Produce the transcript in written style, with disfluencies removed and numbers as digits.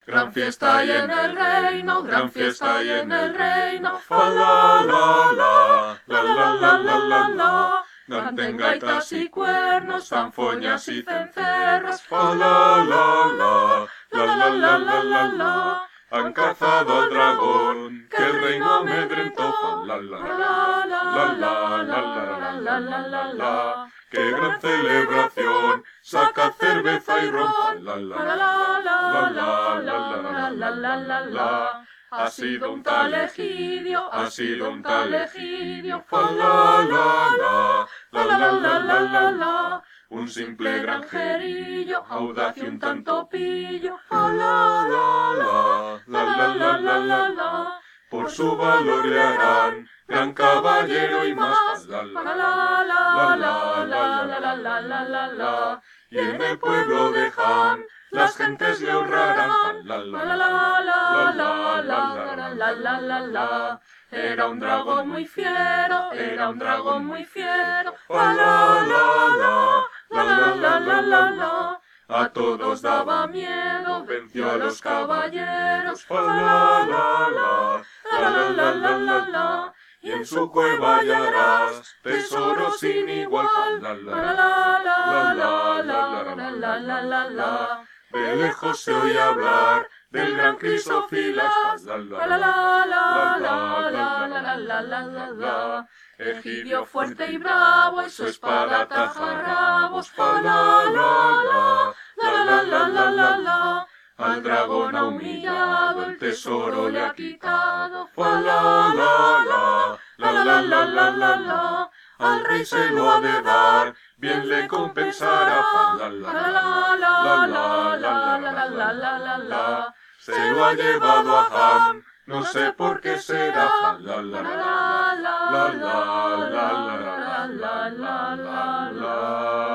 Gran fiesta hay en el reino, gran fiesta hay en el reino. Fa la la la, la la la la la la. Canten gaitas y cuernos, zanfoñas y cencerros. Fa la la la, la la la la la la. Han cazado al dragón, que el reino amedrentó. Fa la la la la la la la la la la. ¡Qué gran celebración! Saca cerveza y ron. Fa la la la la la la la la la la. Ha sido un tal Egidio, ha sido un tal Egidio. Fa la la la la la la la la la. Un simple granjerillo, audaz y un tanto pillo. Fa la la la la la la la la. Por su valor le harán gran caballero y más. La la la la la la la la la la la. Y en el pueblo de Ham las gentes le honrarán. La la la la la la la la la la la. Era un dragón muy fiero, era un dragón muy fiero. La la la la la la la la la. A todos daba miedo, venció a los caballeros. La la la la la la la la la. Y en su cueva hallarás tesoros sin igual. La la la la la la la la la la. De lejos se oye hablar del gran Crisófilas. La la la la la la la la la la. Egidio fuerte y bravo y su espada taja rabos. Fa la la la la la la la la. Al dragón ha humillado, el tesoro le ha quitado. Fa la la la la la la la la la. Al rey se lo ha de dar, bien le compensará. Fa la la la la la la la la la la. Se lo ha llevado a Ham, no sé por qué será. Fa la la la la la la la la la la la.